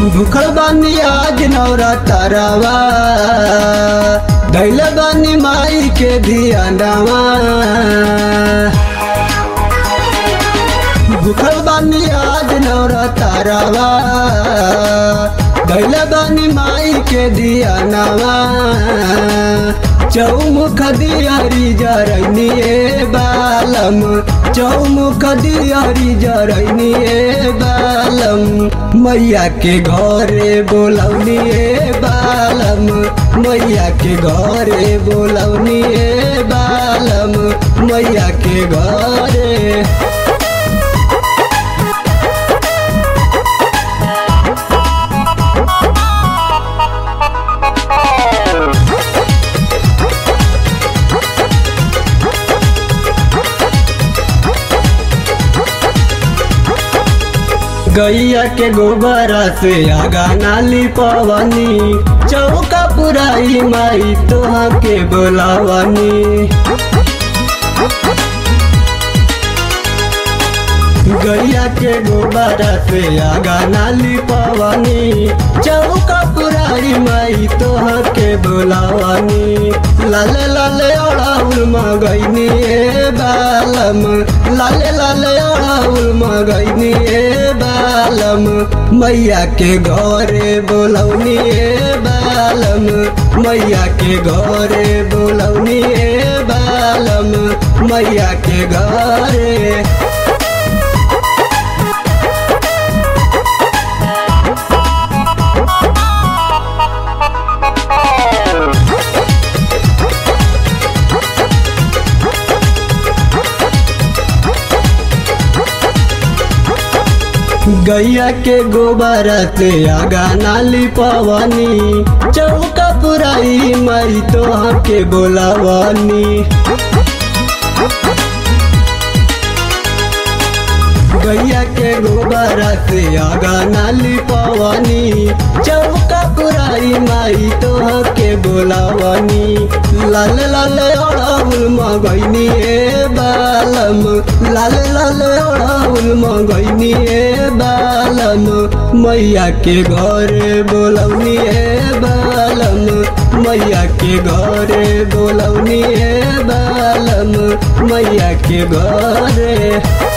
भूखल बानी आज नवरात्रवा धैल बानी माई के धियानवा। भूखल बानी आज नवरात्रवा धैल बानी माई के धियानवा। चौमुख दियारी जरैनी बालम चौमुख दियारी जरैनी बालम मैया के घरे बोलौनी बालम मैया के घरे बोलौनी बालम मैया के घरे। गैया के गोबरा से आगा नाली पवनी चौका पुराई माई तोहा के बोलावनी। गैया के गोबरा से आगा नाली पवनी चौका पुराई माई तोहा के बोलावनी। लाले लाले अड़ाउल मगैनी बालम लाले लाले अड़ाउल मगैनी बालम मैया के घरे बोलौनी बालम मैया के घरे बोलौनी बालम मैया के घरे। गैया के गोबर से आगा नाली पवनी चौका पुराई माई तोहा के बोलावनी। गैया के गोबर से आगा नाली पवनी चौका पुराई माई तोहा के बोलावनी। लाल लाल अड़ाउल मगैनी बालम लाल लाल अड़ाउल मगैनी बालम मैया के घरे बोलौनी बालम मैया के घरे बोलौनी बालम मैया के घरे।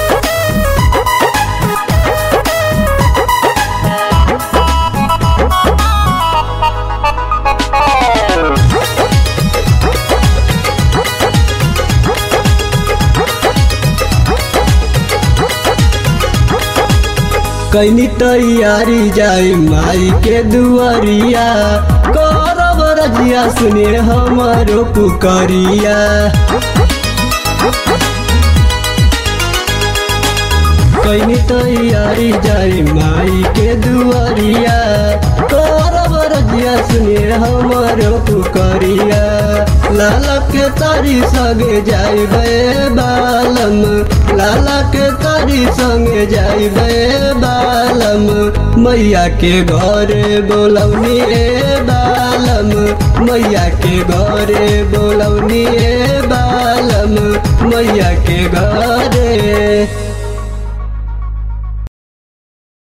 कैनी तैयारी जाई माई के दुआरिया करब रजिया सुने हमारो पुकारिया। कैनी तैयारी जाई माई के दुआरिया करब रजिया सुने हमारो पुकारिया। लाला के तारी संगे जाइबे बालम लाला के तारी संगे जाइबे बालम मैया के घरे बोलौनी बालम मैया के घरे बोलौनी बालम मैया के घरे।